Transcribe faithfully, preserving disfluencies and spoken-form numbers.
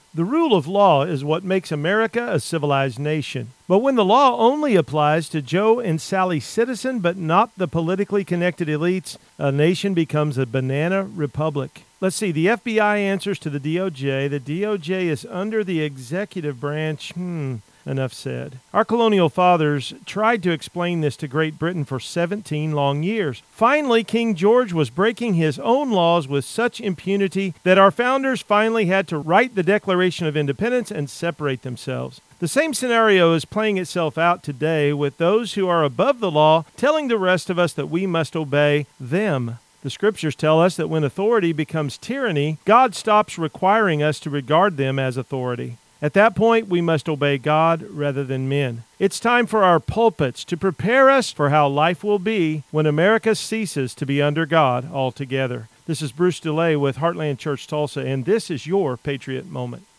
The rule of law is what makes America a civilized nation. But when the law only applies to Joe and Sally Citizen, but not the politically connected elites, a nation becomes a banana republic. Let's see, the F B I answers to the D O J. The D O J is under the executive branch. Hmm. Enough said. Our colonial fathers tried to explain this to Great Britain for seventeen long years. Finally, King George was breaking his own laws with such impunity that our founders finally had to write the Declaration of Independence and separate themselves. The same scenario is playing itself out today with those who are above the law telling the rest of us that we must obey them. The scriptures tell us that when authority becomes tyranny, God stops requiring us to regard them as authority. At that point, we must obey God rather than men. It's time for our pulpits to prepare us for how life will be when America ceases to be under God altogether. This is Bruce DeLay with Heartland Church Tulsa, and this is your Patriot Moment.